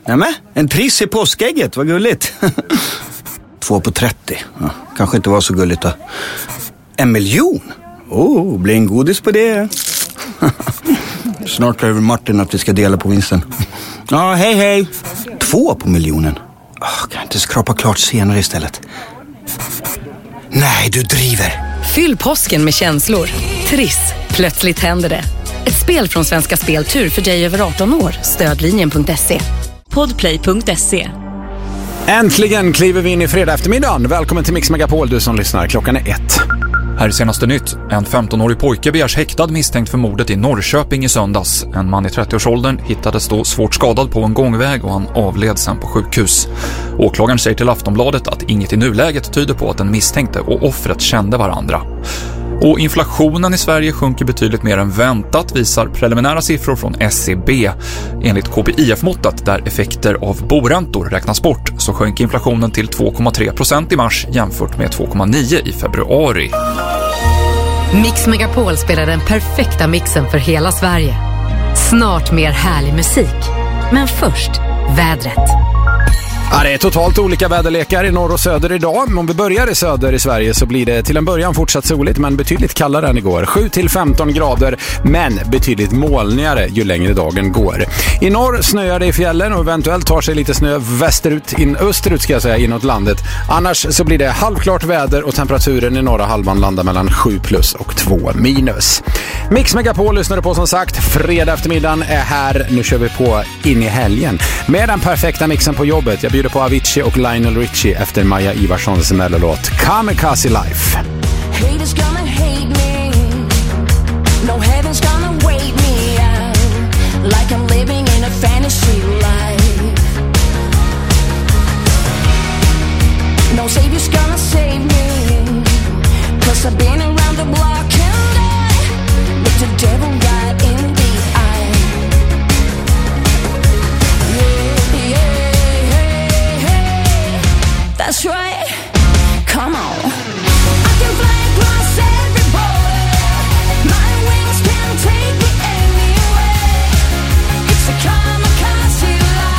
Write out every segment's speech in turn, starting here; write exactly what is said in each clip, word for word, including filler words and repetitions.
Nämen, en triss i påskägget, vad gulligt. Två på trettio, ja, kanske inte var så gulligt då. En miljon? Oh, blir en godis på det. Snart över Martin att vi ska dela på vinsten. Ja, hej hej. Två på miljonen. Oh, kan jag inte skrapa klart senare istället? Nej, du driver. Fyll påsken med känslor. Triss, plötsligt händer det. Ett spel från Svenska Speltur för dig över arton år. Stödlinjen punkt se. Podplay punkt se. Äntligen kliver vi in i fredag eftermiddagen. Välkommen till Mix Megapol, du som lyssnar. Klockan är ett. Här är senaste nytt. En femtonårig pojke begärs häktad misstänkt för mordet i Norrköping i söndags. En man i trettioårsåldern hittades då svårt skadad på en gångväg och han avled sen på sjukhus. Åklagaren säger till Aftonbladet att inget i nuläget tyder på att den misstänkte och offret kände varandra. Och inflationen i Sverige sjunker betydligt mer än väntat, visar preliminära siffror från S C B. Enligt K P I F-måttet, där effekter av boräntor räknas bort, så sjönk inflationen till två komma tre procent i mars jämfört med två komma nio i februari. Mix Megapol spelar den perfekta mixen för hela Sverige. Snart mer härlig musik. Men först, vädret. Ja, det är totalt olika väderlekar i norr och söder idag. Om vi börjar i söder i Sverige så blir det till en början fortsatt soligt men betydligt kallare än igår. sju till femton grader men betydligt molnigare ju längre dagen går. I norr snöar det i fjällen och eventuellt tar sig lite snö västerut, in, österut ska jag säga, inåt landet. Annars så blir det halvklart väder och temperaturen i norra halvan landar mellan sju plus och två minus. Mix Megapol lyssnar på som sagt. Fredag eftermiddagen är här. Nu kör vi på in i helgen med den perfekta mixen på jobbet. Jag bjuder på Avicii och Lionel Richie efter Maja Ivarssons mellolåt Kamikaze Life. Haters gonna hate me. No heaven's gonna wait me out. Like I'm living in a fantasy life. No savior's gonna save me. Cause I've been around the block and I looked the devil right in the eye. Yeah, yeah, hey, hey. That's right. Come on. I can fly across every border. My wings can take me anywhere. It's a kamikaze life.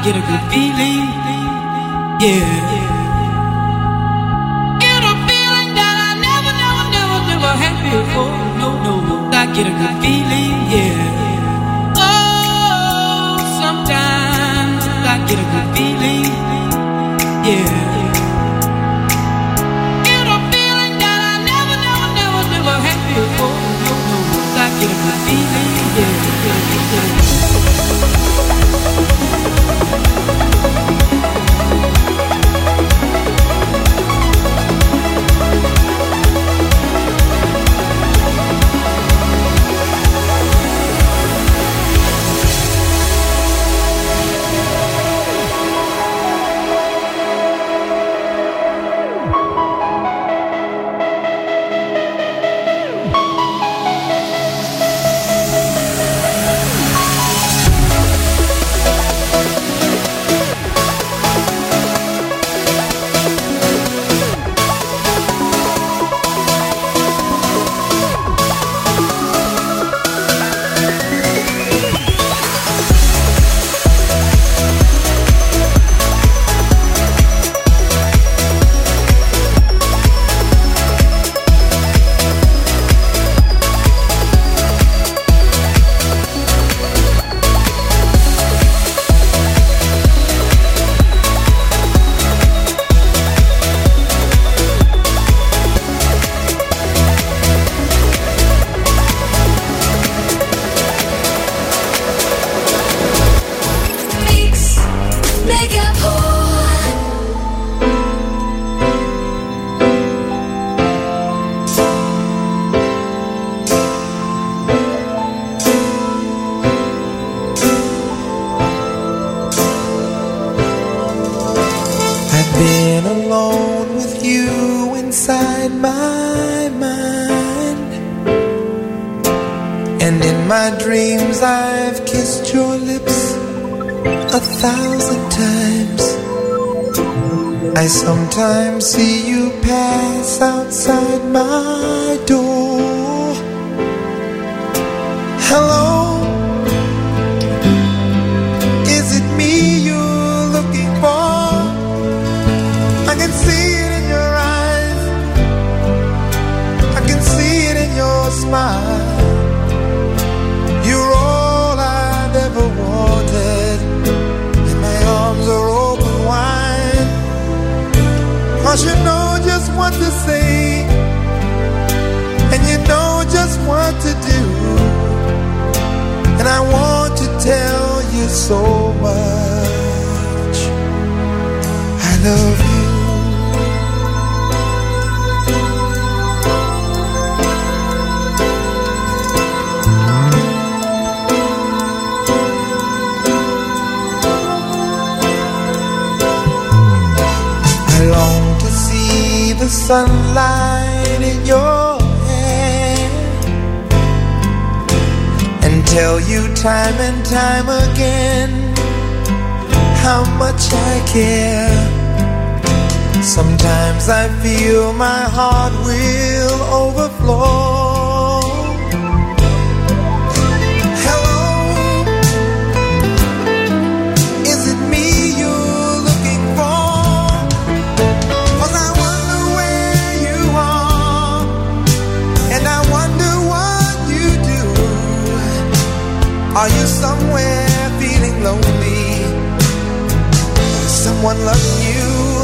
get a good feeling, yeah. Get a feeling that I never, never, never, never had before. No, no, I get a good feeling, yeah. Oh, sometimes I get a good feeling, yeah. Get a feeling that I never, never, never, never had before. No, no, I get a good feeling, yeah. I sometimes see you pass outside my door. Hello, is it me you're looking for? I can see it in your eyes, I can see it in your smile. You're all I've ever wanted, and my arms are open wide. 'Cause you know just what to say, and you know just what to do, and I want to tell you so much. I love you. I long to see the sunlight in your hair and tell you time and time again how much I care. Sometimes I feel my heart will overflow. Hello, is it me you're looking for? 'Cause I wonder where you are, and I wonder what you do. Are you somewhere feeling lonely? Someone loving you?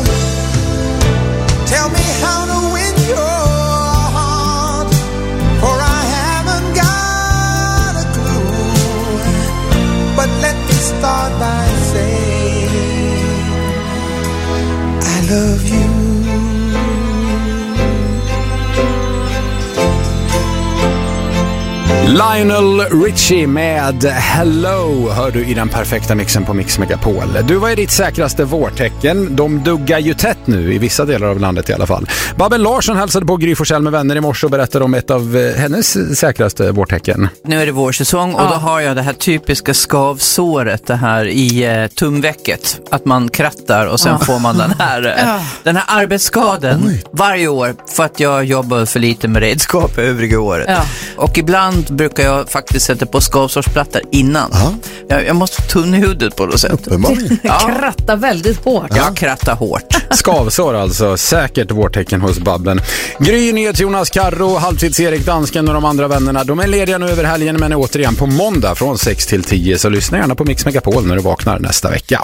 Tell me how to win your heart, for I haven't got a clue. But let me start by saying I love you. Lionel Richie med Hello hör du i den perfekta mixen på Mix Megapol. Du, vad är ditt säkraste vårtecken? De duggar ju tätt nu i vissa delar av landet i alla fall. Babben Larsson hälsade på Gry Forssell med vänner i morse och berättade om ett av hennes säkraste vårtecken. Nu är det vårsäsong och ja. Då har jag det här typiska skavsåret, det här i eh, tumvecket. Att man krattar och sen ja. får man den här, eh, ja. den här arbetsskaden Oj. varje år för att jag jobbar för lite med redskap övriga året. Ja. Och ibland brukar jag faktiskt sätta på skavsårsplattor innan. Jag, jag måste tunna huvudet på något sätt. Ja. Kratta väldigt hårt. Jag krattar hårt. Skavsår alltså, säkert vårtecken hos Babblen. Gry, Nyhets, Jonas, Karro, Halvtids Erik, dansken och de andra vännerna. De är lediga nu över helgen men är återigen på måndag från sex till tio. Så lyssna gärna på Mix Megapol när du vaknar nästa vecka.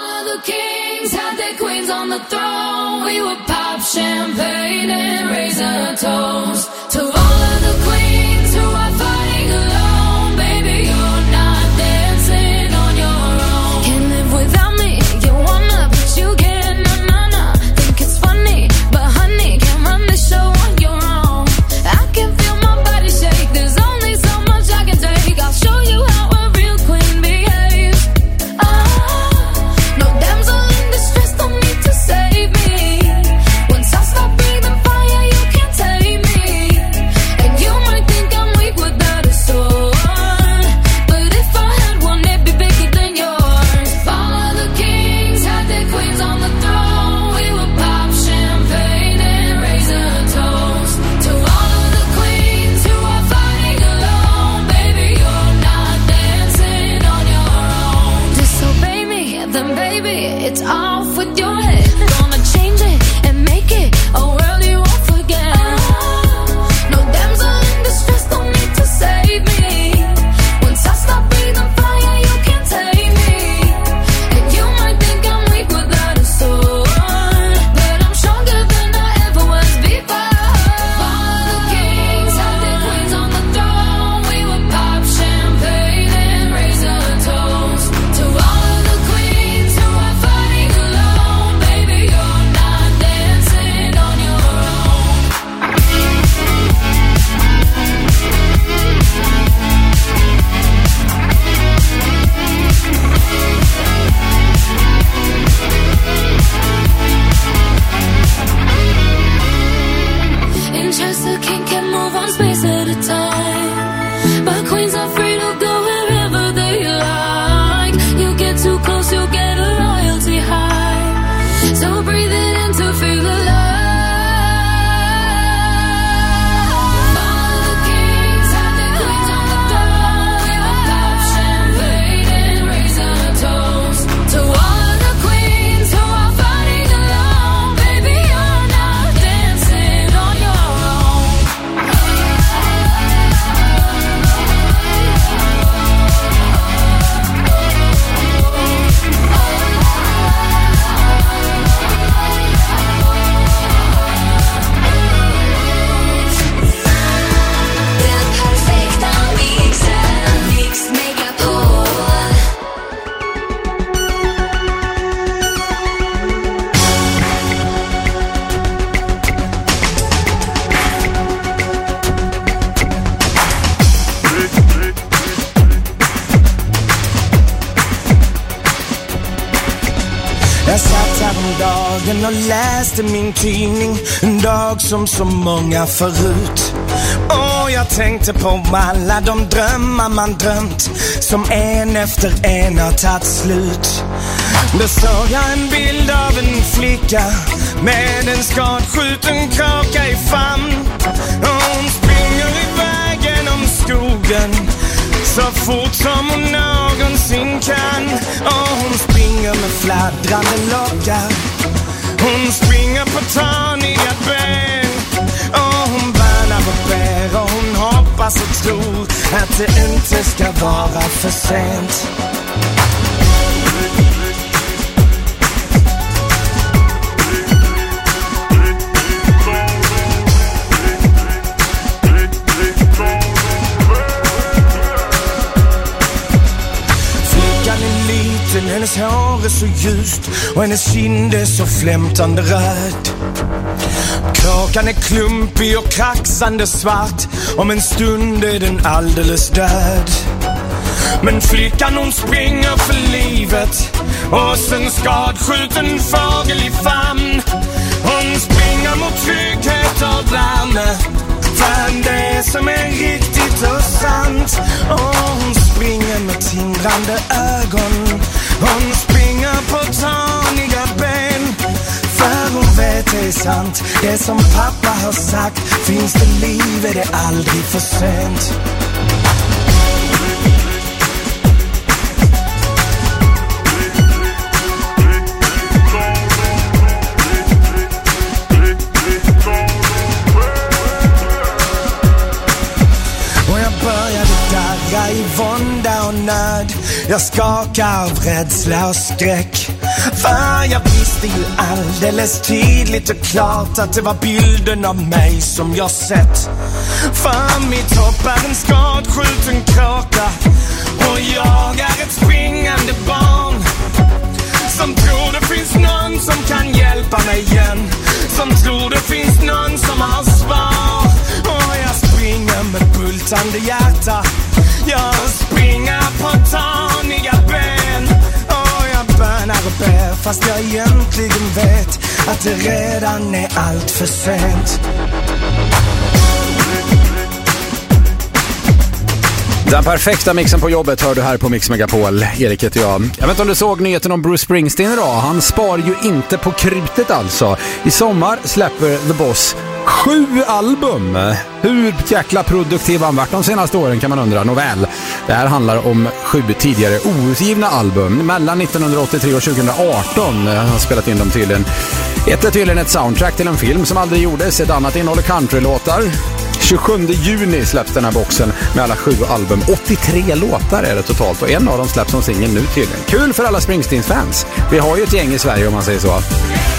Jag satt häromdagen och läste min tidning, en dag som så många förut. Och jag tänkte på alla de drömmar man drömt, som en efter en har tagit slut. Då såg jag en bild av en flicka med en skadskjuten kaka i famn. Och hon springer iväg genom skogen så fort som hon någonsin kan. Och hon springer med fladdrande lockar, hon springer på taniga ben. Och hon bärnar och bär och hon hoppas och tror att det inte ska vara för sent. Hennes hår är så ljust och hennes kind är så flämtande röd. Kakan är klumpig och kraxande svart, om en stund är den alldeles död. Men flickan hon springer för livet och sen skadskjuten fågel i famn. Hon springer mot trygghet och värme, för det som är riktigt och sant. Och hon springer med tindrande ögon, hon springer på taniga ben, för hon vet det aldrig sant. Det som pappa har sagt, finns det liv är det aldrig för sent. I vånda och nöd, jag skakar av rädsla och skräck. För jag visste ju alldeles tydligt och klart att det var bilden av mig som jag sett. För mitt hopp är en skadskjuten kråka och jag är ett springande barn som tror det finns någon som kan hjälpa mig igen, som tror det finns någon som har svar. Och jag springer med bultande hjärta, jag springer på taniga ben. Och jag bönar och ber fast jag egentligen vet att det redan är allt för sent. Den perfekta mixen på jobbet hör du här på Mix Megapol. Erik heter jag. Jag vet inte om du såg nyheten om Bruce Springsteen idag. Han spar ju inte på krutet alltså. I sommar släpper The Boss sju album. Hur jäkla produktiv han varit de senaste åren kan man undra. Nåväl, det här handlar om sju tidigare outgivna album. Mellan nittonhundraåttiotre och tjugohundraarton har han spelat in dem tydligen. Ett är tydligen ett soundtrack till en film som aldrig gjordes. Ett annat innehåller countrylåtar. tjugosjunde juni släpps den här boxen med alla sju album. åttiotre låtar är det totalt och en av dem släpps som singel nu tydligen. Kul för alla Springsteen-fans. Vi har ju ett gäng i Sverige om man säger så.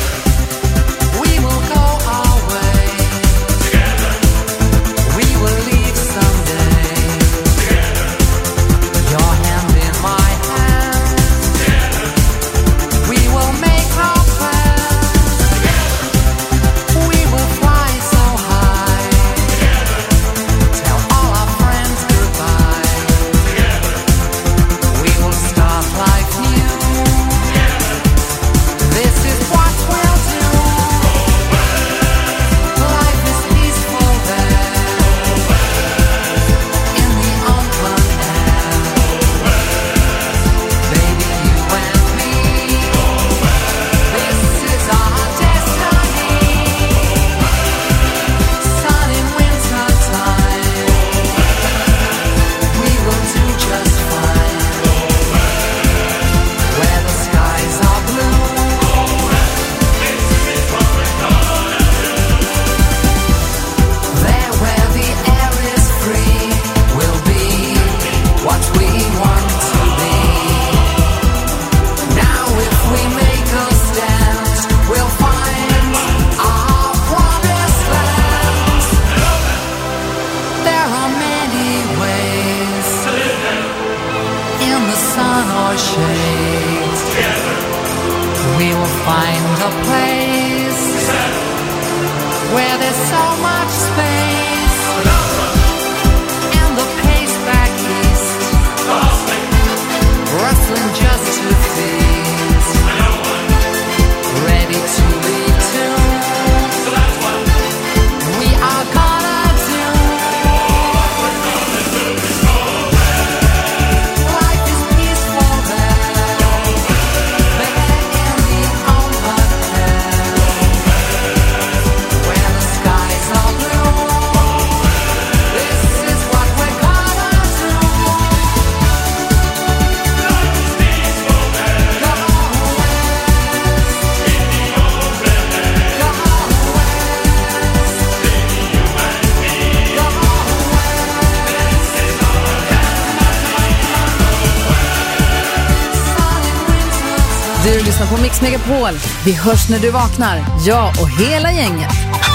Du lyssnar på Mix Megapol. Vi hörs när du vaknar. Jag och hela gänget.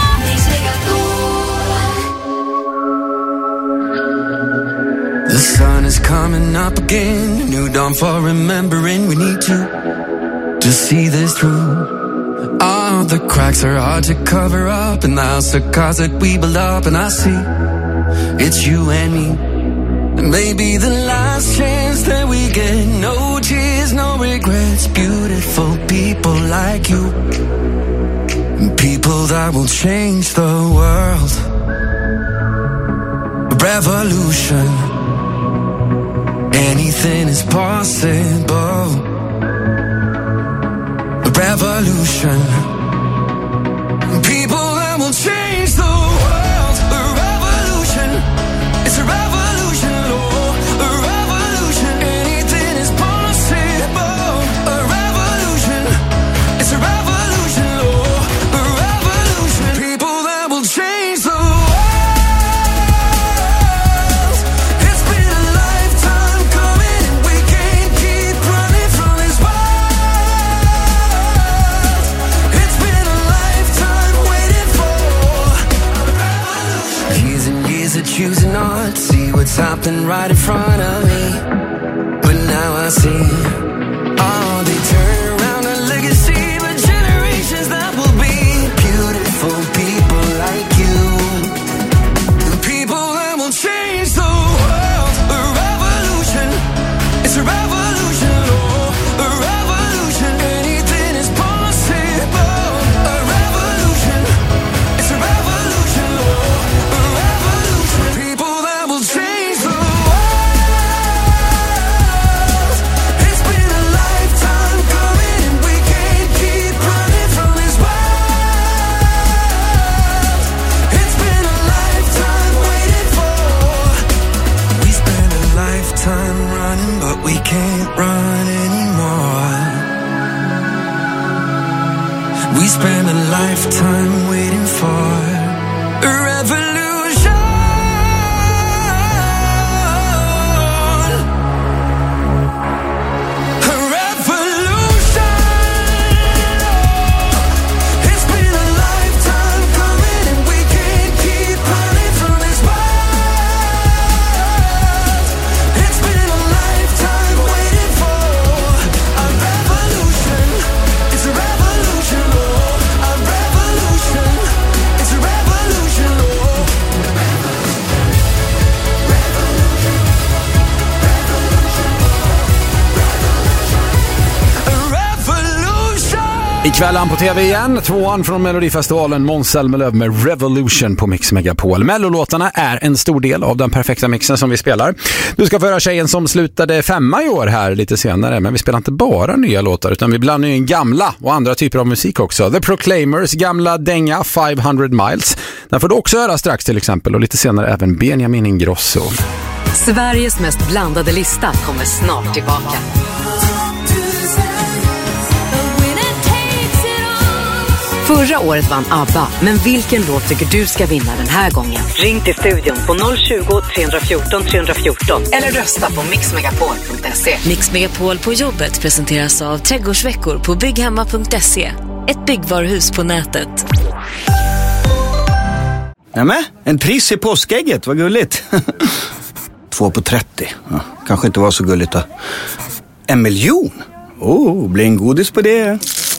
The sun is coming up again. A new dawn for remembering. We need to to see this through. All the cracks are hard to cover up in the house of cards that we build up. And I see it's you and me. And maybe the last chance that we get. No tears, no regrets. Beautiful people like you. And people that will change the world. Revolution. Anything is possible. Revolution. something right in front of me. But now I see, oh, they turn around a legacy of generations that will be beautiful people like you. People that will change the world. A revolution, it's a revolution, oh, a revolution. Anything is possible. A revolution, it's a revolution, oh, a revolution. People that will change the world. It's been a lifetime coming and we can't keep running from this world. It's been a lifetime waiting for. We spent a lifetime running but we can't run anymore. We spent a lifetime waiting for a revolution. A revolution. It's been a lifetime coming and we can't keep running from this world. It's been a lifetime waiting for a revolution. It's a revolution, oh, a revolution. It's a revolution, oh. A revolution. Ikväll han på tv igen, tvåan från Melodifestivalen, Måns Zelmerlöw med Revolution på Mix Megapol. Mellolåtarna är en stor del av den perfekta mixen som vi spelar. Du ska få höra tjejen som slutade femma i år här lite senare, men vi spelar inte bara nya låtar utan vi blandar in gamla och andra typer av musik också. The Proclaimers gamla dänga femhundra miles. Den får du också höra strax till exempel, och lite senare även Benjamin Ingrosso. Sveriges mest blandade lista kommer snart tillbaka. Förra året vann ABBA, men vilken låt tycker du ska vinna den här gången? Ring till studion på noll tjugo, tre fjorton, tre fjorton eller rösta på mix megapol punkt se. Mix Megapol på jobbet presenteras av Trädgårdsveckor på bygghemma punkt se. Ett byggvaruhus på nätet. Nämen, en triss i påskägget, vad gulligt. Två på trettio, ja, kanske inte var så gulligt då. En miljon? Oh, blir en godis på det.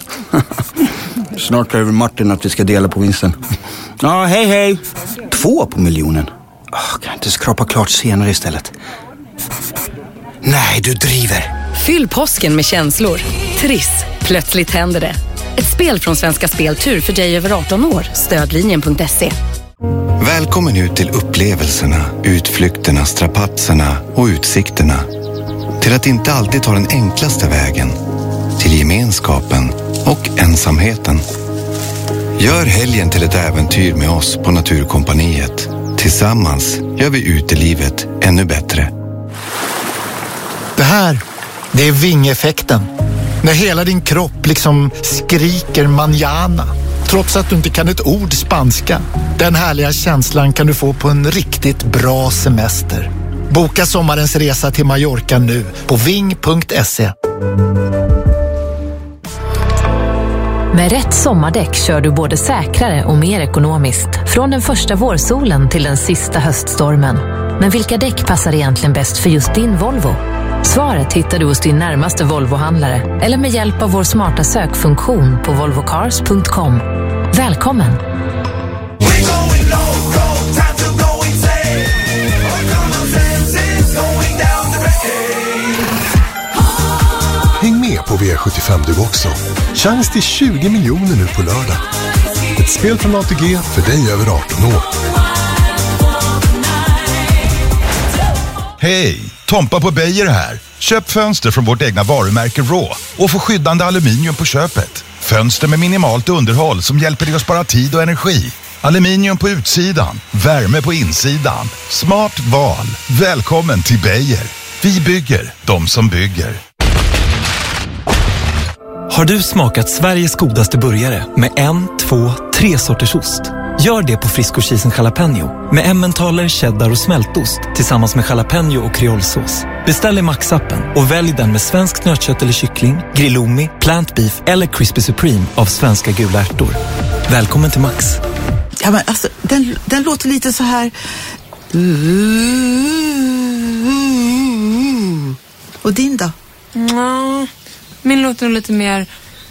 Snart över Martin att vi ska dela på vinsten. Ja, hej hej. Två på miljonen. Oh, kan jag inte skrapa klart senare istället? Nej, du driver. Fyll påsken med känslor. Triss, plötsligt händer det. Ett spel från Svenska Speltur för dig över arton år. Stödlinjen punkt se. Välkommen ut till upplevelserna, utflykterna, strapatserna och utsikterna. Till att inte alltid ta den enklaste vägen. Till gemenskapen och ensamheten. Gör helgen till ett äventyr med oss på Naturkompaniet. Tillsammans gör vi utelivet ännu bättre. Det här, det är vingeffekten. När hela din kropp liksom skriker manjana. Trots att du inte kan ett ord spanska. Den härliga känslan kan du få på en riktigt bra semester. Boka sommarens resa till Mallorca nu på ving punkt se. Med rätt sommardäck kör du både säkrare och mer ekonomiskt. Från den första vårsolen till den sista höststormen. Men vilka däck passar egentligen bäst för just din Volvo? Svaret hittar du hos din närmaste Volvo-handlare eller med hjälp av vår smarta sökfunktion på volvo cars punkt com. Välkommen! Häng med på V sjuttiofem du också. Chans till tjugo miljoner nu på lördag. Ett spel från A T G för dig över arton år. Hej, Tompa på Beijer här. Köp fönster från vårt egna varumärke Raw och få skyddande aluminium på köpet. Fönster med minimalt underhåll som hjälper dig att spara tid och energi. Aluminium på utsidan, värme på insidan. Smart val. Välkommen till Beijer. Vi bygger, de som bygger. Har du smakat Sveriges godaste burgare med en, två, tre sorters ost? Gör det på Frisco Cheese and Jalapeno med emmentaler, cheddar och smältost tillsammans med jalapeno och kreolsås. Beställ i Max-appen och välj den med svenskt nötkött eller kyckling, grillomi, plant beef eller crispy supreme av svenska gula ärtor. Välkommen till Max. Ja, men alltså, den, den låter lite så här Och din då? Ja, min låter lite mer...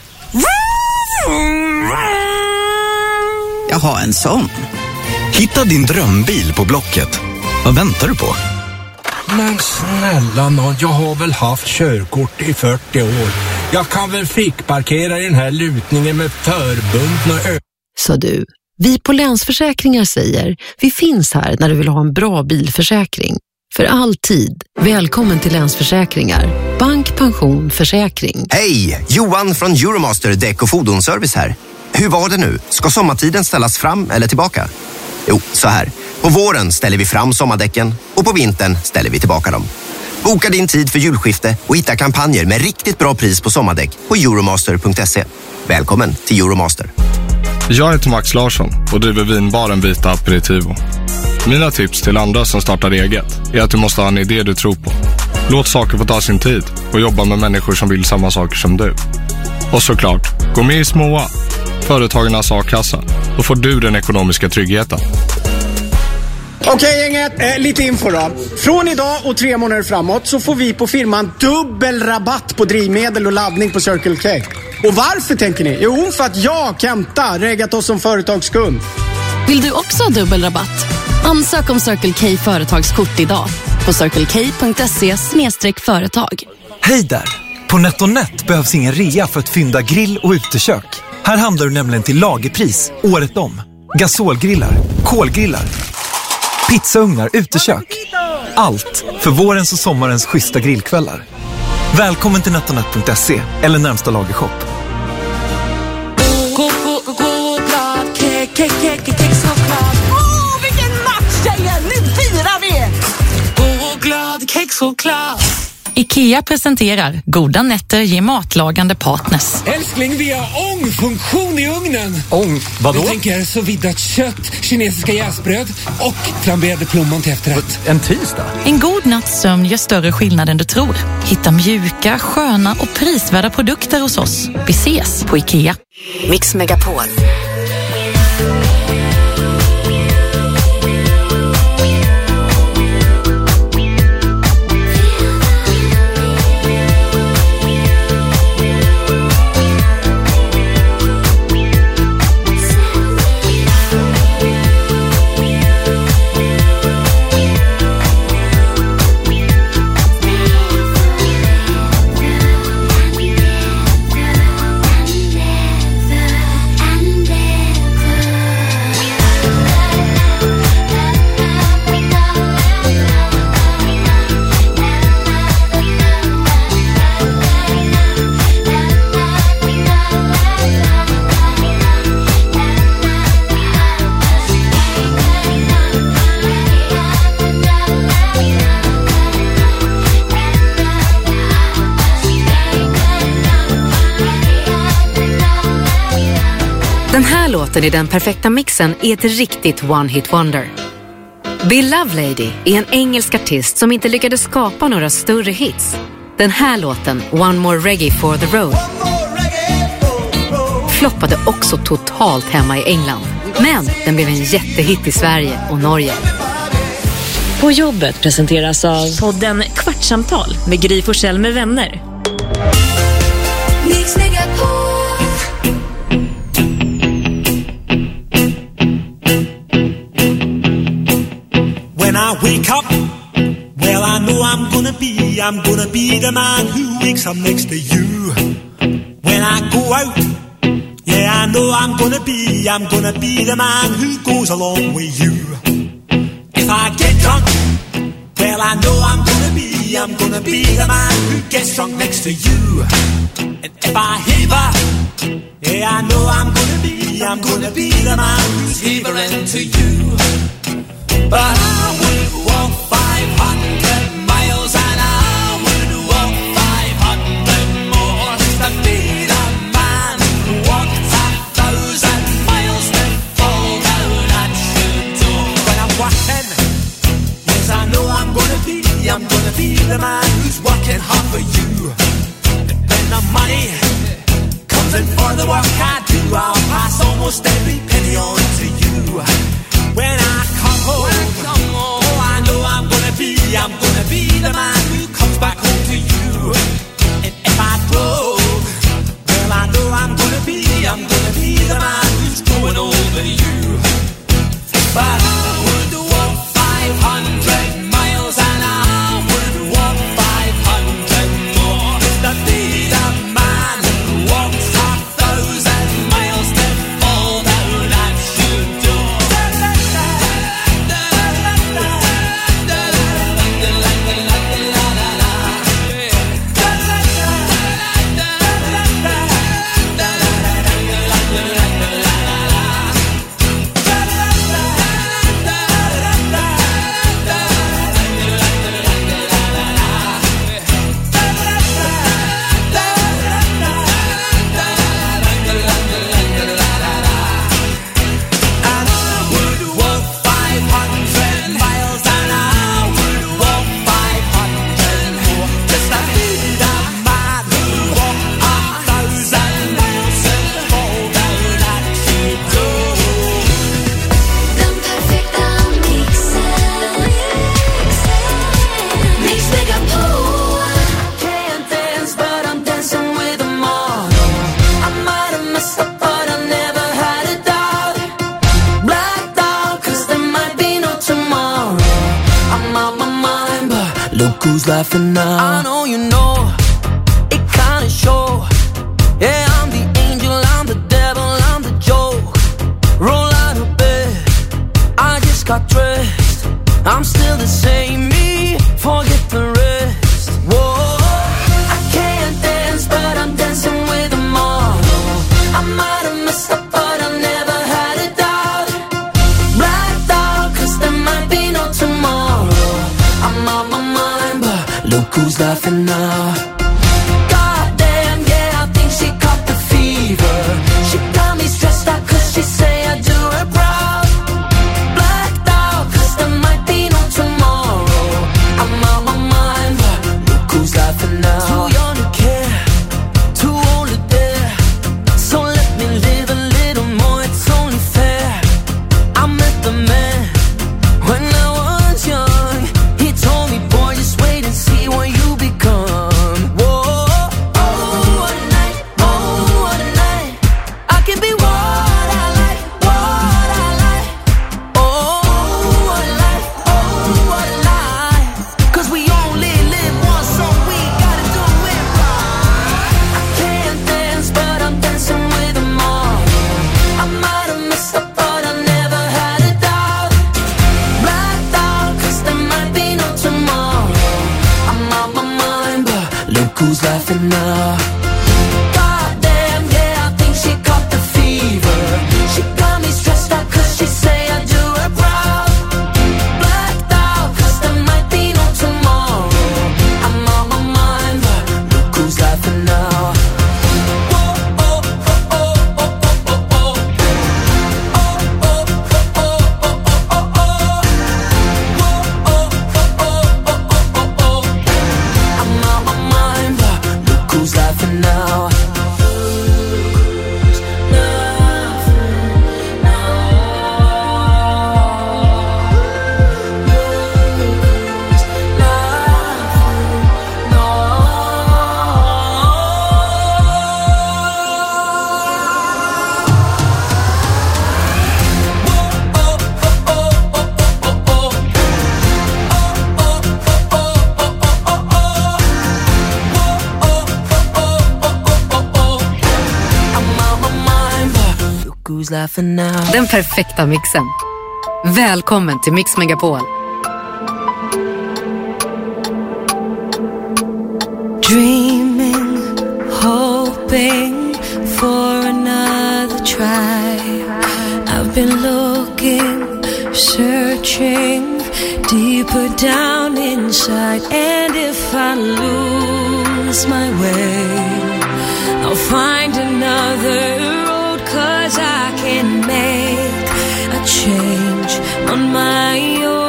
Jag har en sån. Hitta din drömbil på Blocket. Vad väntar du på? Men snälla nån, jag har väl haft körkort i fyrtio år. Jag kan väl fick parkera i den här lutningen med förbundna ö... Så du, vi på Länsförsäkringar säger, vi finns här när du vill ha en bra bilförsäkring. För alltid. Välkommen till Länsförsäkringar. Bank, pension, försäkring. Hej! Johan från Euromaster Däck och fordonsservice här. Hur var det nu? Ska sommartiden ställas fram eller tillbaka? Jo, så här. På våren ställer vi fram sommardäcken och på vintern ställer vi tillbaka dem. Boka din tid för julskifte och hitta kampanjer med riktigt bra pris på sommardäck på euromaster punkt se. Välkommen till Euromaster. Jag heter Max Larsson och driver vinbaren Vita Aperitivo. Mina tips till andra som startar eget är att du måste ha en idé du tror på. Låt saker få ta sin tid och jobba med människor som vill samma saker som du. Och såklart, gå med i Småa, Företagarnas A-kassa. Då får du den ekonomiska tryggheten. Okej gänget, eh, lite info då. Från idag och tre månader framåt så får vi på firman dubbel rabatt på drivmedel och laddning på Circle K. Och varför tänker ni? Jo, för att jag, Kenta, reggat oss som företagskund. Vill du också ha dubbel rabatt? Ansök om Circle K företagskort idag på circle k punkt se slash företag. Hej där! På NetOnNet behövs ingen rea för att fynda grill och utekök. Här handlar du nämligen till lagerpris året om. Gasolgrillar, kolgrillar, pizzaugnar, utekök. Allt för vårens och sommarens schyssta grillkvällar. Välkommen till netonet punkt se eller närmsta lagershop. Åh, vilken match tjejer! Nu firar vi! Åh, glad kexchoklad. IKEA presenterar Goda nätter ger matlagande partners. Älskling, vi har ångfunktion i ugnen. Ång? Vadå? Jag tänker så viddat kött, kinesiska jäsbröd och flamberade plommon till efterrätt. En tisdag? En god natts sömn gör större skillnad än du tror. Hitta mjuka, sköna och prisvärda produkter hos oss. Vi ses på IKEA. Mix Megapol. Den här låten i den perfekta mixen är ett riktigt one-hit wonder. Bill Lovelady är en engelsk artist som inte lyckades skapa några större hits. Den här låten, One More Reggae for the Road, floppade också totalt hemma i England. Men den blev en jättehit i Sverige och Norge. På jobbet presenteras av podden Kvartsamtal med Gry Forssell med vänner. Mix Megapol. When I wake up, well, I know I'm gonna be, I'm gonna be the man who wakes up next to you. When I go out, yeah, I know I'm gonna be, I'm gonna be the man who goes along with you. If I get drunk, well, I know I'm gonna be, I'm gonna be the man who gets drunk next to you. And if I heaver, yeah, I know I'm gonna be, I'm gonna be the man who's heavering to you. But I would walk five hundred miles and I would walk five hundred more to be the man who walked a thousand miles to fall down at your door. When I'm walking, yes, I know I'm gonna be, I'm gonna be the man who's working hard for you. And when the money comes in for the work I do, I'll pass almost every penny on to you. When I come home, oh, be the man who comes back home to you. And if I grow, well, I know I'm gonna be, I'm gonna be the man who's growing over you. But I would walk five hundred miles and I would walk five hundred more to be the man who walks a thousand miles to fall down at your door. Who's laughing now? I know you know, it kinda show. Yeah, I'm the angel, I'm the devil, I'm the joke. Roll out of bed, I just got dressed. I'm still the same me, forget the rest. Whoa, I can't dance, but I'm dancing with them all. I might have messed up, but I never had a doubt. Blacked out, cause there might be no tomorrow. I'm on my mind, but look who's laughing now. Goddamn, yeah, I think she caught the fever. She got me stressed out cause she say I do her proud. Blacked out cause there might be no tomorrow. I'm on my mind, but look who's laughing now. Too young to care, too old to dare. So let me live a little more, it's only fair. I met the man when I was young. He told me, boy, just wait and see what you become. Whoa, oh, what a night, oh, what a night. I can be what I like, what I like. Oh, what a life, oh, what a life. Cause we only live once, so we gotta do it right. I can't dance, but I'm dancing with them all. I might have messed up, but I never had a doubt. Blacked out, cause there might be no tomorrow. I'm on my mind, but look who's laughing now. Goddamn, yeah, I think she caught the fever. She got me stressed out cause she say I do her proud. Blacked out, cause there might be no tomorrow. I'm on my mind, but look who's laughing now. I'm on my mind, but look who's laughing now. Who's laughing now? Den perfekta mixen. Välkommen till Mix Megapol. Dreaming, hoping for another try. I've been looking, searching deeper down inside. And if I lose my way, I'll find another road, 'cause I can make a change on my own.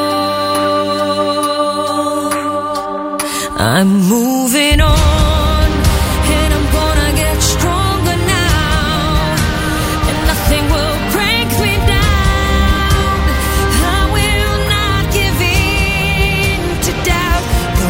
I'm moving on, and I'm gonna get stronger now, and nothing will break me down. I will not give in to doubt,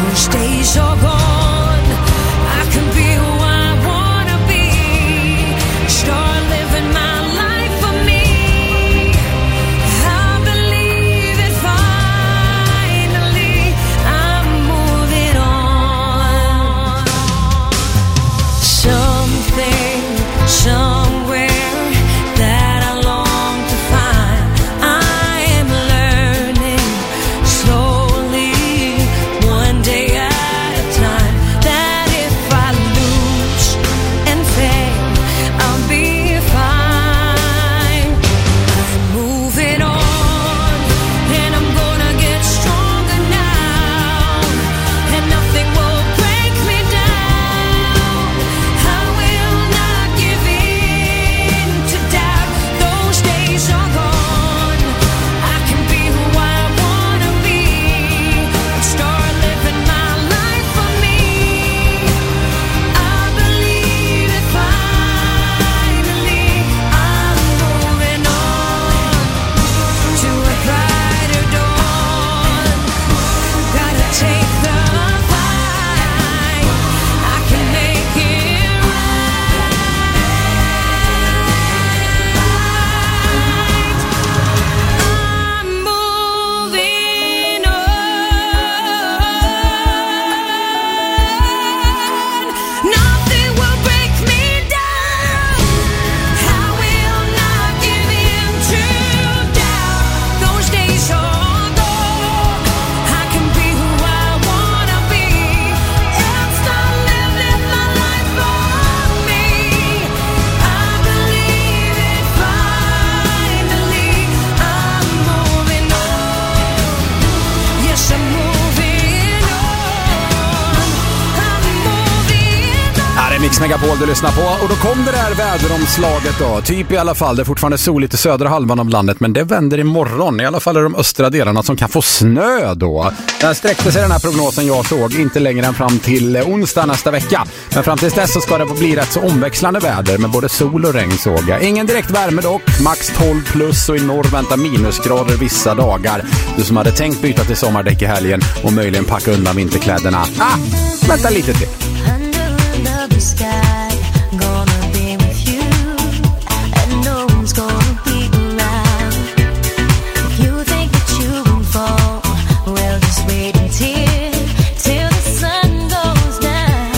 Mix Megapol du lyssnar på. Och då kom det där väderomslaget då. Typ i alla fall, det är fortfarande soligt i södra halvan av landet. Men det vänder imorgon. I alla fall är de östra delarna som kan få snö då. Den sträckte sig den här prognosen jag såg inte längre än fram till onsdag nästa vecka. Men fram till dess så ska det bli rätt så omväxlande väder med både sol och regn såg jag. Ingen direkt värme dock. Max tolv plus och i norr väntar minusgrader vissa dagar. Du som hade tänkt byta till sommardäck i helgen och möjligen packa undan vinterkläderna. Ah, vänta lite till. The sky, gonna be with you, and no one's gonna be around. If you think that you can fall, well just wait until, till the sun goes down.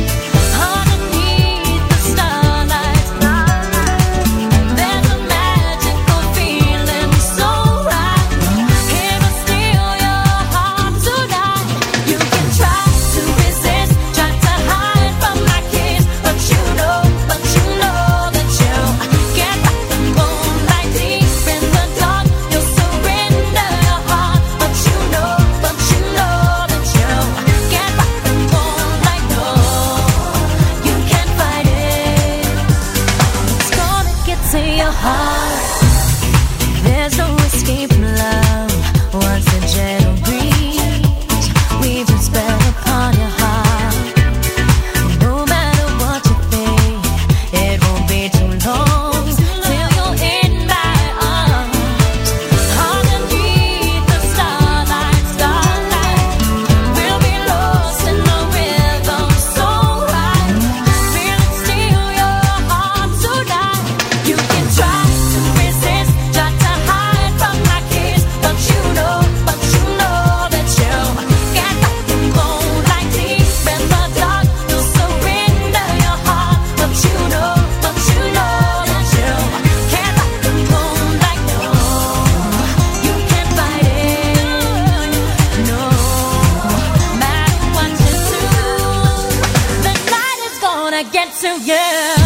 Underneath the starlight, there's a magical feeling so right. Here to steal your heart tonight. You can try to resist, try to hide from my kiss, but you know, but you know that you can't fight the moonlight deep in the dark. You'll surrender your heart, but you know, but you know that you can't fight the moonlight. No, you can't fight it. It's gonna get to your heart. There's no escape from love. Once the gentle breeze weaves its spell upon your heart. No matter what you think, it won't be too long till you're in my arms. Underneath the starlight, starlight, we'll be lost in the rhythm so right. Feel it steal your heart tonight. You can try to resist, try to hide from my kiss, but you know, but you know that you can't fight the moonlight deep in the dark. You'll surrender your heart, but you know, but you know that you can't fight the moonlight. No, you can't fight it. No, matter what you do, the night is gonna get to you.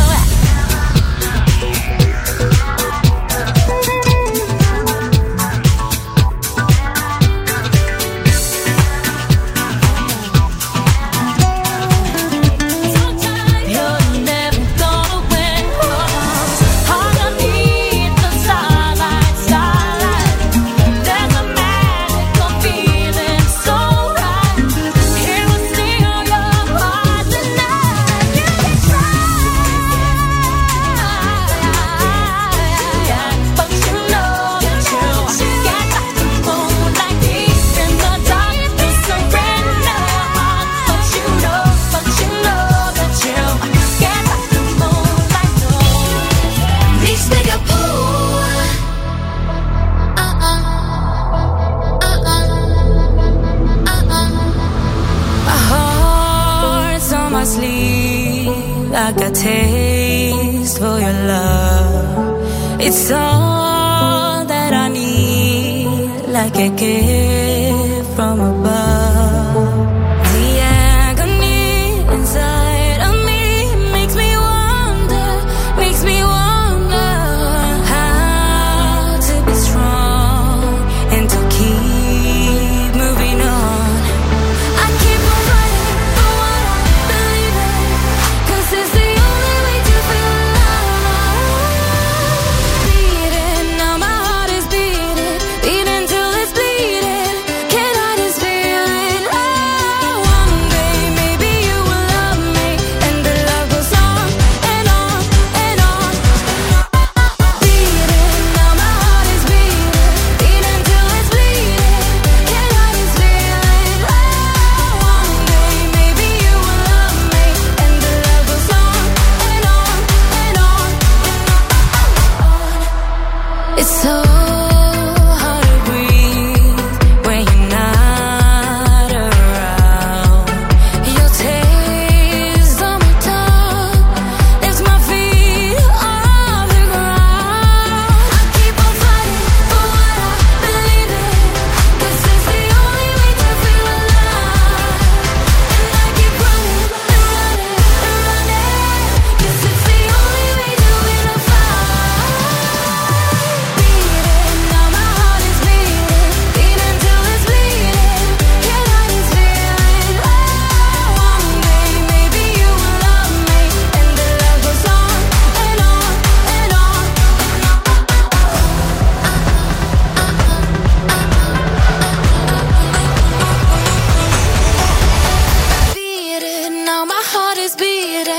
You're never gonna win. Underneath the starlight, starlight, there's a magical feeling so right. It will steal your heart tonight. You can try, but you know that you can't fight the moonlight deep in the dark. You surrender your heart, but you know, but you know that you can't fight the moonlight. No, these nigga pool. Uh uh. Uh uh. Uh uh. My heart's on my sleeve. I got taste for your love. It's all that I need, like a gift from above. The agony inside of me makes me wonder, makes me wonder how to be strong and to keep moving on. I keep on fighting for what I believe in, 'cause it's the only way to feel alive. Beating, now my heart is beating, beating till it's bleeding.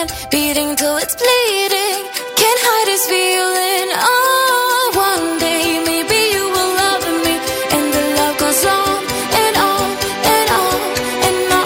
feeling, beating till it's bleeding. Can't hide this feeling. Oh, one day maybe you will love me, and the love goes on and on and on and on.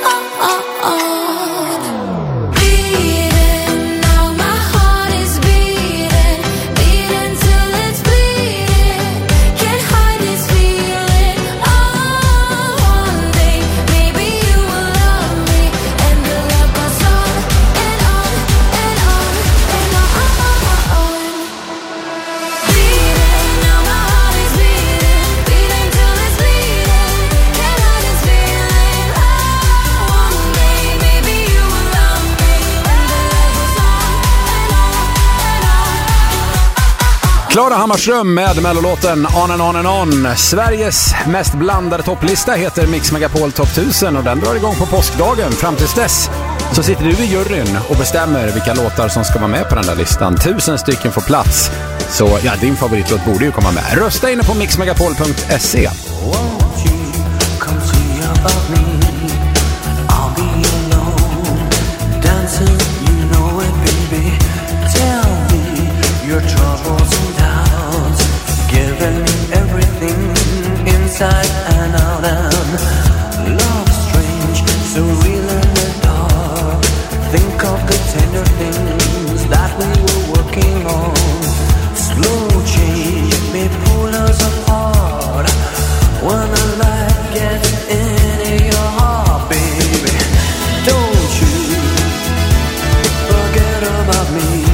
Beating, now my heart is beating, beating till it's bleeding. Can't hide this feeling. Oh, one day maybe you will love me, and the love goes on and on and on and on. Beating, now my heart is beating, beating till it's bleeding. Can't hide this feeling. Oh, one day maybe you will love me, and the love goes on and on and on. Klara Hammarström med mellolåten On and On and On. Sveriges mest blandade topplista heter Mix Megapol Top tusen och den drar igång på påskdagen. Fram tills dess så sitter du i juryn och bestämmer vilka låtar som ska vara med på den där listan. Tusen stycken får plats. Så ja, din favoritlåt borde ju komma med. Rösta inne på mix megapol punkt se. Come see about me. I'll be alone, dancing, you know it, baby. Tell me your troubles and doubts, giving me everything inside and out. And love strange, so real in the dark. Think of the tender things that we were working on. Slow change may pull us apart when the light gets into your heart, baby. Don't you forget about me.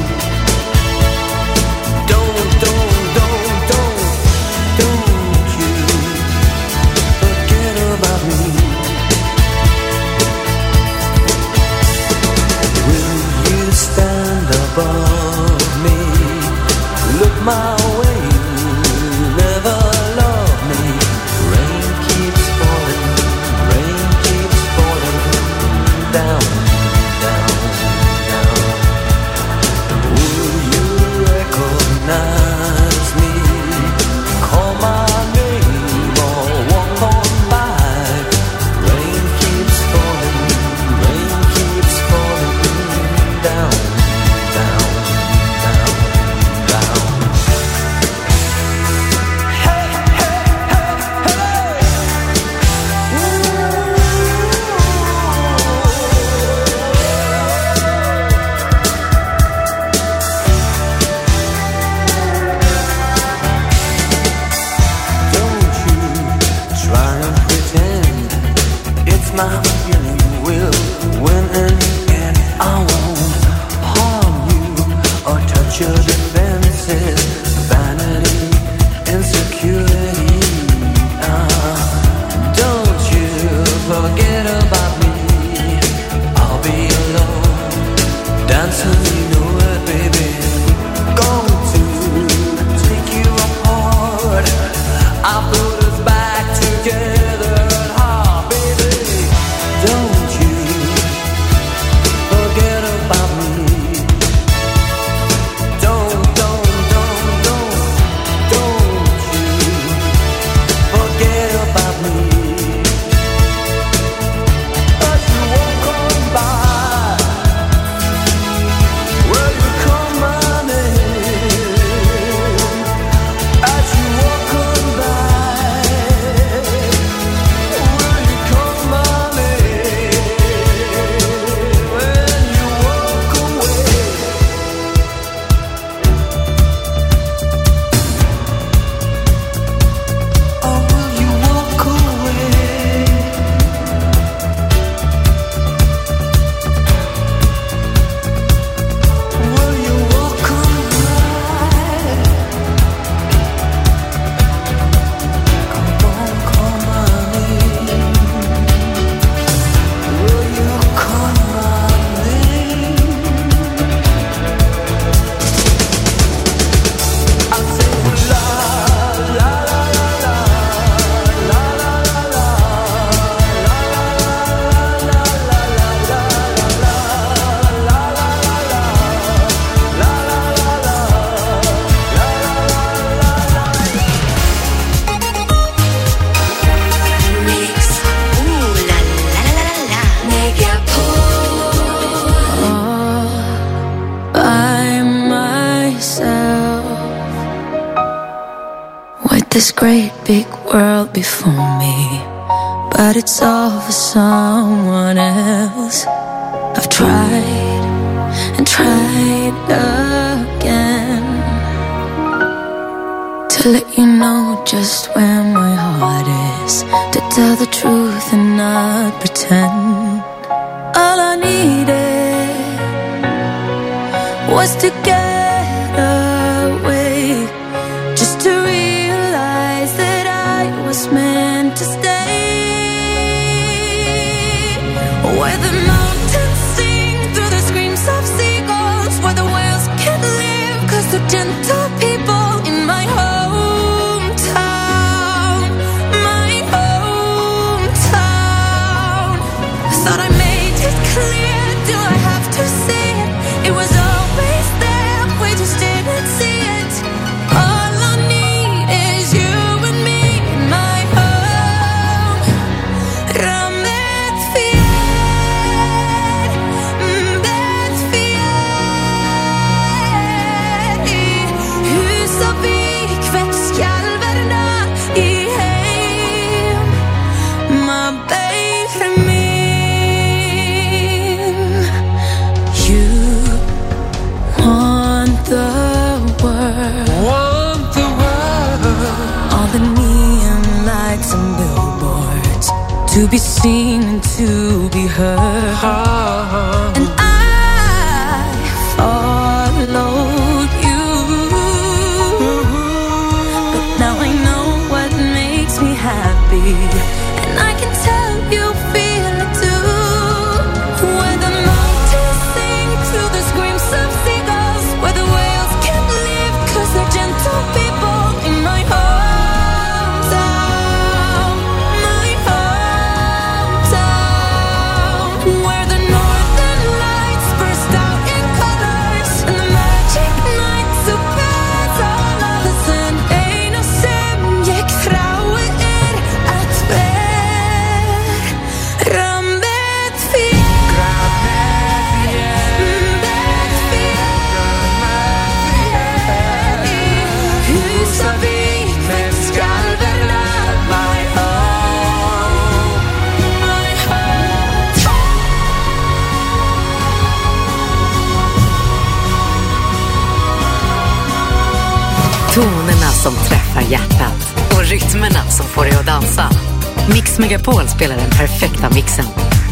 Don't, don't, don't, don't, don't you forget about me. Will you stand above me? Look my way, never love me. Rain keeps falling, rain keeps falling down, down, down. Will you recognize me? Call my name or walk on by. Rain keeps falling, rain keeps falling down, down, down, down. Hey, hey, hey, hey. Ooh. this great big world before me, but it's all for someone else. I've tried and tried again to let you know just where my heart is, to tell the truth and not pretend. All I needed was to get away, just to realize that I was meant to stay. Where the mountains sing through the screams of seagulls, where the whales can't live cause they're gentle people. In my hometown, my hometown. Thought I made it clear, do I have to say it? It was always there, we just didn't see it. All I need is you and me in my home. Rammet fjell, bet fjell. Hus av vikvätt skalverna i heim. My baby min. You want the world, want the world. All the neon lights and billboards, to be seen and to be heard. And I followed you, but now I know what makes me happy, and I can tell you feel it too. Where the mountains sing through the screams of seagulls, where the whales can't live cause they're gentle people. In my hometown, my hometown. Where the northern lights burst out in colors, and the magic night surpass all others. And ein och sem gick fraue er att bär. Rammet fjell, bet fjell. Hus av vikvätt skalverna, my home, my Tonerna som träffar hjärtat och rytmerna som får dig att dansa. Mix Megapol spelar den perfekta mixen.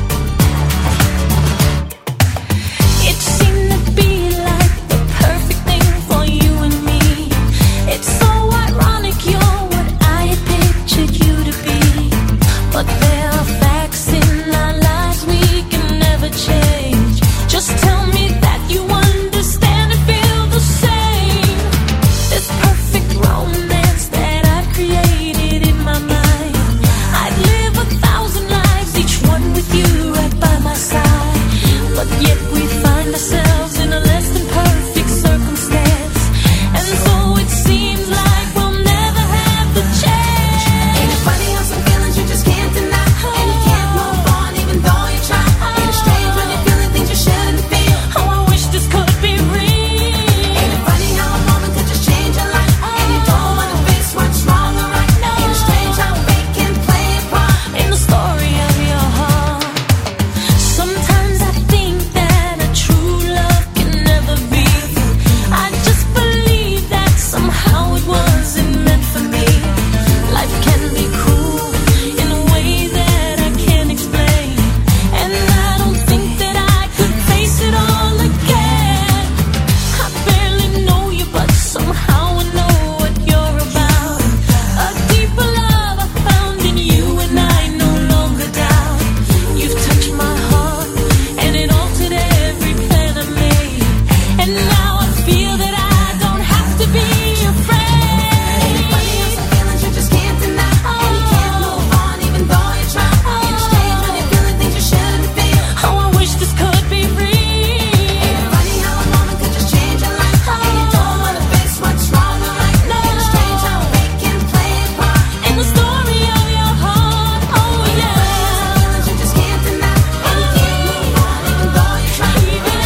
It seemed to be like the perfect thing for you and me. It's so ironic you're what I had pictured you to be. But there are facts in our lives we can never change. Just tell me that you understand and feel the same. This perfect romance that I've created in my mind, I'd live a thousand lives, each one with you.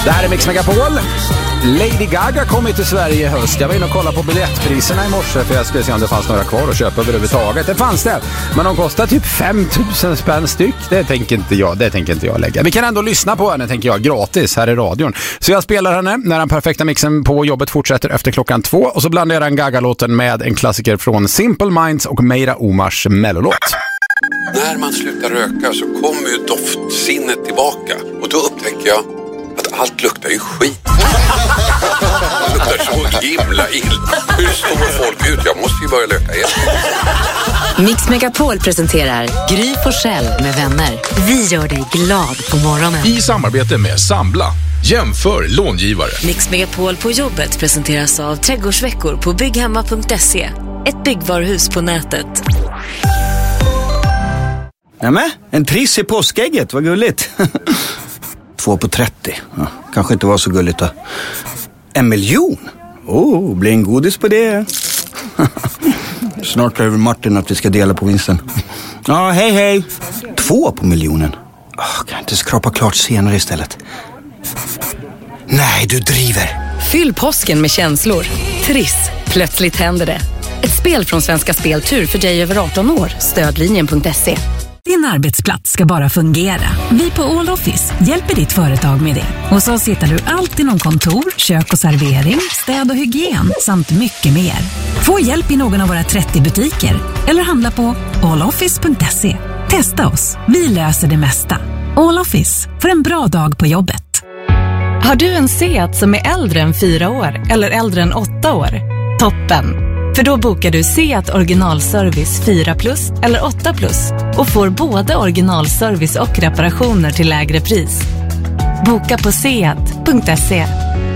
Det här är Mix Megapol. Lady Gaga kom till Sverige i höst. Jag var inne och kollade på biljettpriserna i morse för jag skulle se om det fanns några kvar att köpa överhuvudtaget. Det fanns det, men de kostar typ fem tusen spänn styck. Det tänker inte jag, det tänker inte jag lägga. Vi kan ändå lyssna på henne, tänker jag, gratis här i radion. Så jag spelar henne när den perfekta mixen på jobbet fortsätter efter klockan två. Och så blandar jag den Gaga-låten med en klassiker från Simple Minds och Meira Omars mellolåt. När man slutar röka så kommer ju doftsinnet tillbaka. Och då upptäcker jag att allt luktar ju skit. Det luktar så himla illa. Hur står folk ut? Jag måste ju börja röka igen. Mix Megapol presenterar Gry Forssell med vänner. Vi gör dig glad på morgonen. I samarbete med Sambla. Jämför långivare. Mix Megapol på jobbet presenteras av Trädgårdsveckor på bygghemma punkt se. Ett byggvaruhus på nätet. Nämen, en triss i påskägget, vad gulligt. Två på trettio, ja, kanske inte var så gulligt då. En miljon? Oh, blir en godis på det. Snart över Martin att vi ska dela på vinsten. Ja, hej hej. Två på miljonen. Oh, kan jag inte skrapa klart senare istället? Nej, du driver. Fyll påsken med känslor. Triss, plötsligt händer det. Ett spel från Svenska Speltur för dig över arton år. Stödlinjen punkt se. Din arbetsplats ska bara fungera. Vi på All Office hjälper ditt företag med det. Hos oss hittar du allt inom kontor, kök och servering, städ och hygien samt mycket mer. Få hjälp i någon av våra trettio butiker eller handla på all office punkt se. Testa oss, vi löser det mesta. All Office, för en bra dag på jobbet. Har du en Seat som är äldre än fyra år eller äldre än åtta år? Toppen! För då bokar du Seat originalservice fyra plus eller åtta plus och får både originalservice och reparationer till lägre pris. Boka på seat punkt se.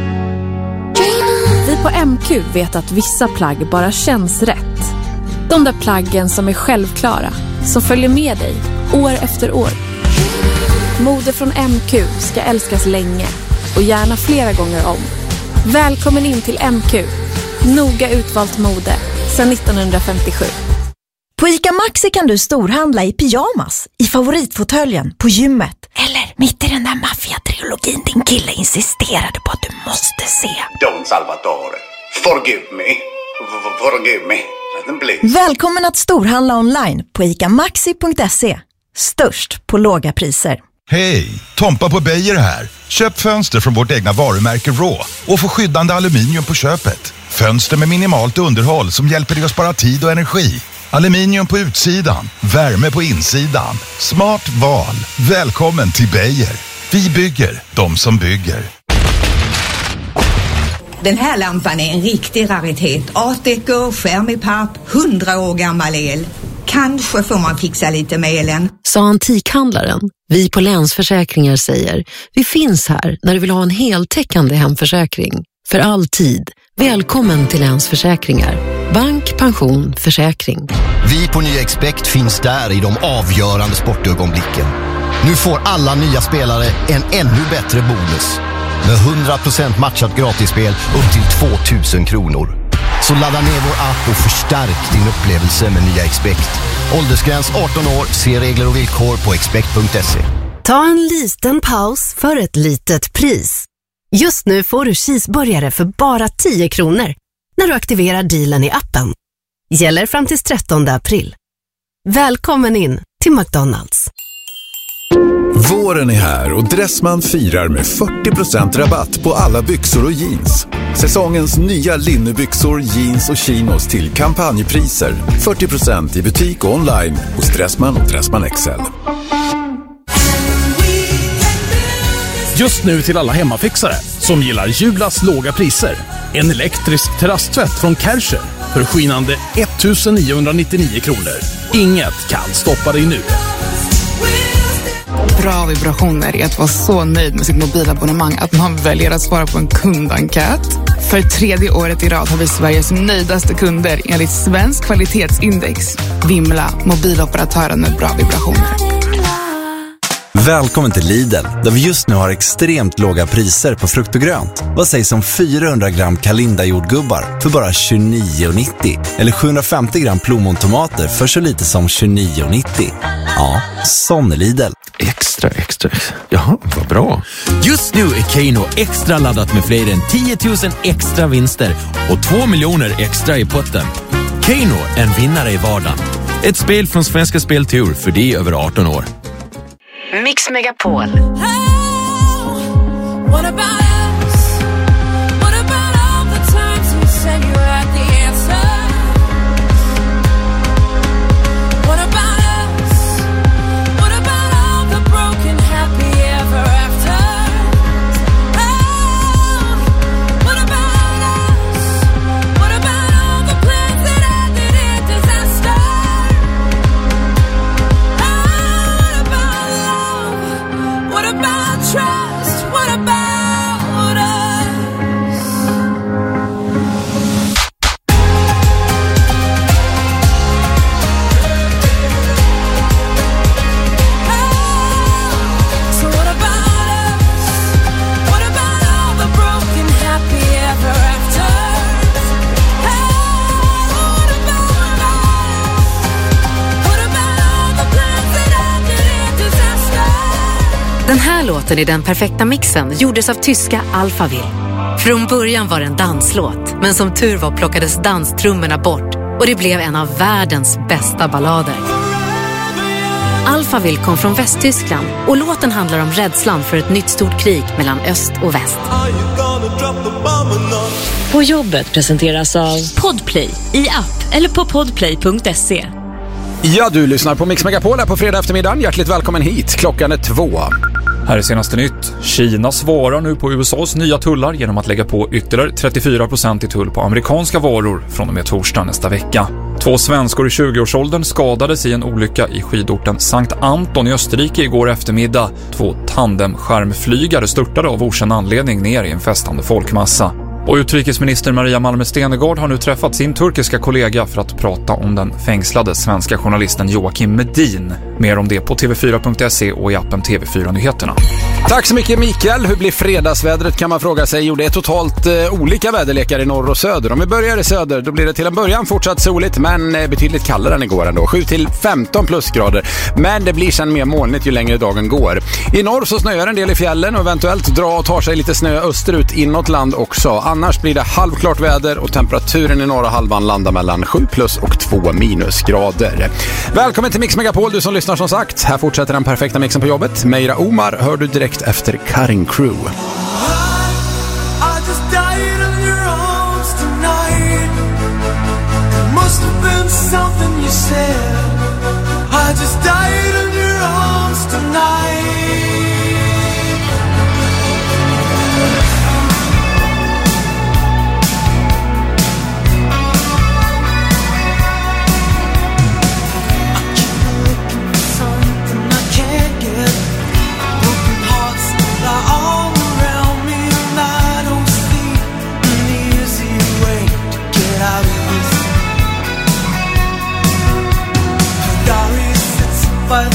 Vi på M Q vet att vissa plagg bara känns rätt. De där plaggen som är självklara, som följer med dig år efter år. Mode från M Q ska älskas länge och gärna flera gånger om. Välkommen in till M Q. Noga utvalt mode sedan nittonhundrafemtiosju. På ICA Maxi kan du storhandla i pyjamas, i favoritfåtöljen, på gymmet. Eller mitt i den där maffia-trilogin din kille insisterade på att du måste se. Don Salvatore, forgive me, v- forgive me, let them please. Välkommen att storhandla online på ica maxi punkt se. Störst på låga priser. Hej, Tompa på Beijer här. Köp fönster från vårt egna varumärke Raw och få skyddande aluminium på köpet. Fönster med minimalt underhåll som hjälper dig att spara tid och energi. Aluminium på utsidan, värme på insidan. Smart val. Välkommen till Beijer. Vi bygger, de som bygger. Den här lampan är en riktig raritet. Art deco, skärm i papp, hundra år gammal el. Kanske får man fixa lite med elen. Sa antikhandlaren. Vi på Länsförsäkringar säger, vi finns här när du vill ha en heltäckande hemförsäkring. För all tid. Välkommen till Länsförsäkringar. Bank, pension, försäkring. Vi på Nya Expect finns där i de avgörande sportögonblicken. Nu får alla nya spelare en ännu bättre bonus. Med hundra procent matchat gratisspel upp till tvåtusen kronor. Så ladda ner vår app och förstärk din upplevelse med Nya Expect. Åldersgräns arton år, se regler och villkor på expect punkt se. Ta en liten paus för ett litet pris. Just nu får du cheeseburgare för bara tio kronor när du aktiverar dealen i appen. Gäller fram till trettonde april. Välkommen in till McDonalds. Våren är här och Dressman firar med fyrtio procent rabatt på alla byxor och jeans. Säsongens nya linnebyxor, jeans och chinos till kampanjpriser. fyrtio procent i butik och online hos Dressman och Dressman X L. Just nu till alla hemmafixare som gillar Julas låga priser. En elektrisk terrasstvätt från Kärcher för skinande ettusenniohundranittionio kronor. Inget kan stoppa dig nu. Bra vibrationer är att vara så nöjd med sitt mobilabonnemang att man väljer att svara på en kundenkät. För tredje året i rad har vi Sveriges nöjdaste kunder enligt Svensk kvalitetsindex. Vimla, mobiloperatören med bra vibrationer. Välkommen till Lidl, där vi just nu har extremt låga priser på frukt och grönt. Vad sägs om fyrahundra gram Kalinda jordgubbar för bara tjugonio nittio? Eller sjuhundrafemtio gram plommontomater för så lite som tjugonio nittio? Ja, sån är Lidl. Extra, extra. Jaha, vad bra. Just Just nu är Keno extra laddat med fler än tio tusen extra vinster och två miljoner extra i potten. Keno, en vinnare i vardagen. Ett spel från Svenska Speltur för dig över arton år. Mix Megapol. What about us? What about all the times you said you had the answer? What about us? What about all the broken happy ever after? Oh, what about us? What about all the plans that ended in disaster? Oh, what about love? What about trust? What about Den här låten i den perfekta mixen gjordes av tyska Alphaville. Från början var det en danslåt, men som tur var plockades danstrummorna bort och det blev en av världens bästa ballader. Alphaville kom från Västtyskland och låten handlar om rädslan för ett nytt stort krig mellan öst och väst. På jobbet presenteras av Podplay i app eller på podplay punkt se. Ja, du lyssnar på Mix Megapol här på fredag eftermiddagen. Hjärtligt välkommen hit. Klockan är två. Här är senaste nytt. Kina svarar nu på U S A:s nya tullar genom att lägga på ytterligare trettiofyra procent i tull på amerikanska varor från och med torsdag nästa vecka. Två svenskor i tjugoårsåldern skadades i en olycka i skidorten Sankt Anton i Österrike igår eftermiddag. Två tandemskärmflygare störtade av okänd anledning ner i en festande folkmassa. Och utrikesminister Maria Malmö Stenergard har nu träffat sin turkiska kollega för att prata om den fängslade svenska journalisten Joakim Medin. Mer om det på tv fyra punkt se och i appen T V fyra Nyheterna. Tack så mycket Mikael. Hur blir fredagsvädret kan man fråga sig. Jo, det är totalt eh, olika väderlekar i norr och söder. Om vi börjar i söder, då blir det till en början fortsatt soligt, men eh, betydligt kallare än igår ändå. sju till femton plusgrader. Men det blir sen mer molnigt ju längre dagen går. I norr så snöar en del i fjällen och eventuellt dra och tar sig lite snö österut inåt land också. Annars blir det halvklart väder och temperaturen i norra halvan landar mellan sju plus och två minusgrader. Välkommen till Mix Megapol, du som lyssnar som sagt. Här fortsätter den perfekta mixen på jobbet. Meira Omar hör du direkt efter Cutting Crew. By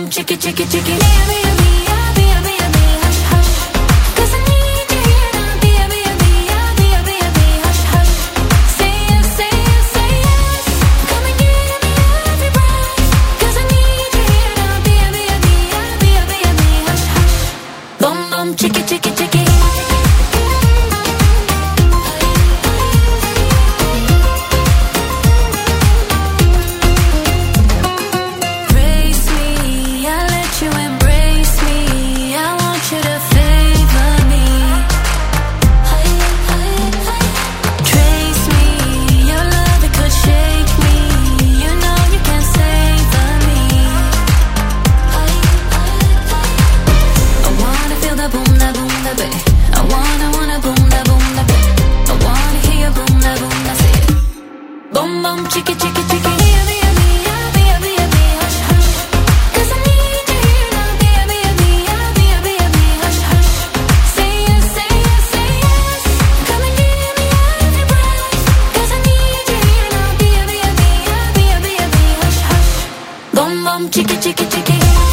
bum chicka chicka chicka. Baby, baby, baby, baby, hush hush. 'Cause I need you here now. Baby, baby, baby, baby, hush hush. Say yes, say yes, say yes. Come and give me every breath. 'Cause I need you here now. Baby, baby, baby, baby, hush hush. Bum bum chicka chicka chicka. Chicka chicka chicka. Baby, baby, baby, baby, hush hush. 'Cause I need you here now. Baby, baby, baby, baby, hush hush. Say yes, say yes, say yes. Come and give me every breath. 'Cause I need you here now. Baby, baby, baby, baby, hush hush. Bum bum chicka chicka chicka.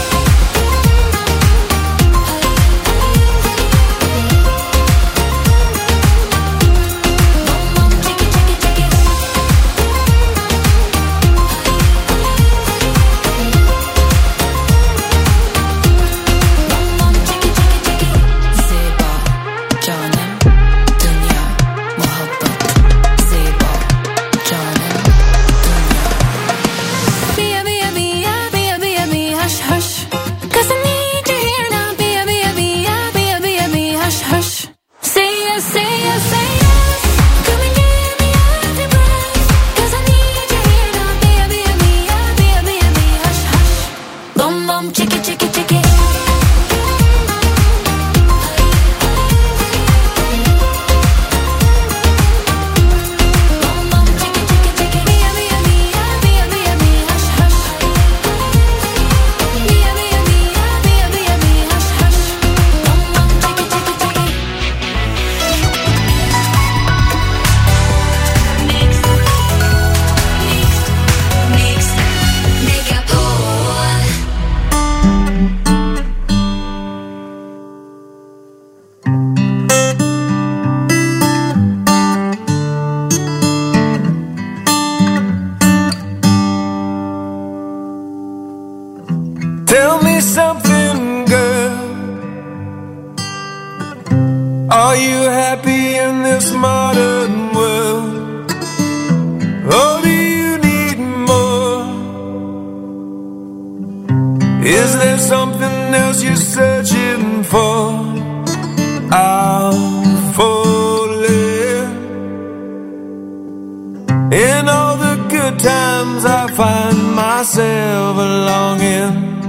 Tell me something, girl. Are you happy in this modern world? Or do you need more? Is there something else you're searching for? I'm falling. In all the good times I find myself longing